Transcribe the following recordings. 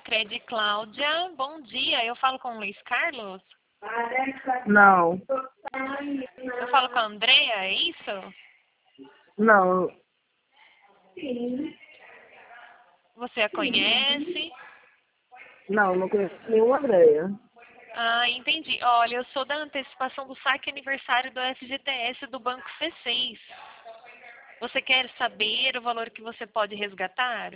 Sicredi, Cláudia. Bom dia. Eu falo com o Luiz Carlos? Não, Eu falo com a Andrea, é isso? não, Você a conhece? não conheço nenhuma Andréia. Ah, entendi. Olha, eu sou da antecipação do saque aniversário do FGTS do Banco C6. Você quer saber o valor que você pode resgatar?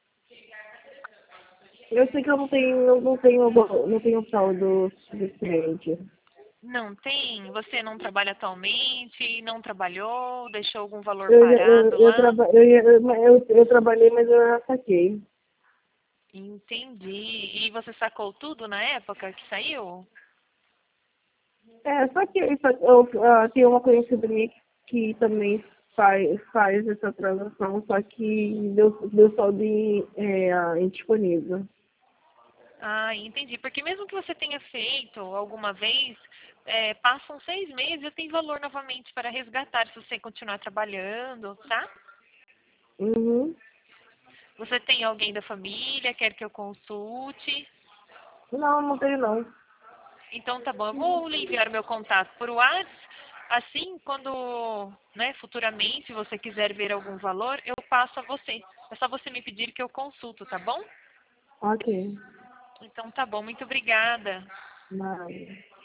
Eu sei que eu não tenho saldo suficiente. Não tem? Você não trabalha atualmente? Não trabalhou? Deixou algum valor Eu, já- parado eu, lá? traba, eu trabalhei, mas eu já saquei. Entendi. E você sacou tudo na época que saiu? Tem uma conhecida minha que também faz essa transação, só que deu saldo indisponível. Ah, entendi. Porque mesmo que você tenha feito alguma vez, passam 6 meses e tem valor novamente para resgatar se você continuar trabalhando, tá? Uhum. Você tem alguém da família, quer que eu consulte? Não, não tenho não. Então tá bom, eu vou lhe enviar meu contato por WhatsApp. Assim, quando, né, futuramente você quiser ver algum valor, eu passo a você. É só você me pedir que eu consulto, tá bom? Ok. Então tá bom, muito obrigada. Nada.